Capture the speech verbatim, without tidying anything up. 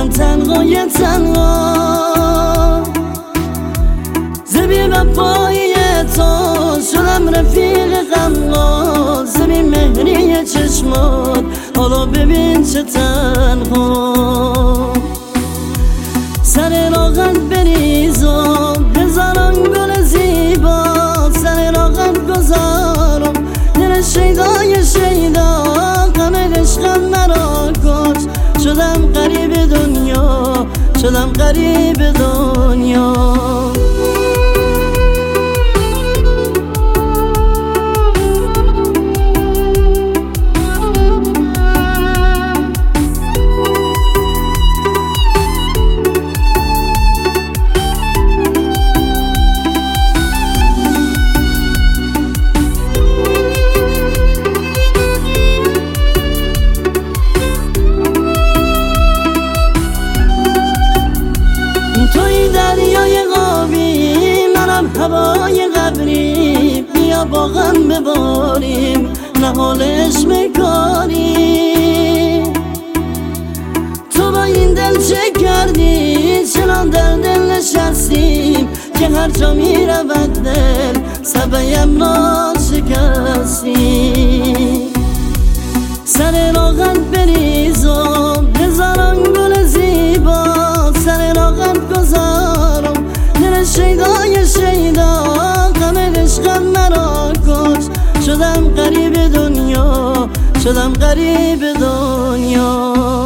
شدم تنهای تنها زبی وفایی تو شدم رفیق غمها زبی مهری چشمات حالا ببین چه تنها سر راغت بریزم هزاران گل زیبا سر راغت گذارم دل شیدای شیدا غم عشقم مرا کش شدم غریب دنیا شدم غریب دنیا توی دریای غابی منم هوای قبری بیا با غم بباریم نهال عشق میکنی تو با این دل چه کردی چنان در دل نشستیم که هر جا میرود دل سبیم را شکستی سر راغت بریزم هزاران گل زیبا سر راغت گذارم دل شیدای شیدا غم عشقم مرا کش شدم غریب دنیا شدم غریب دنیا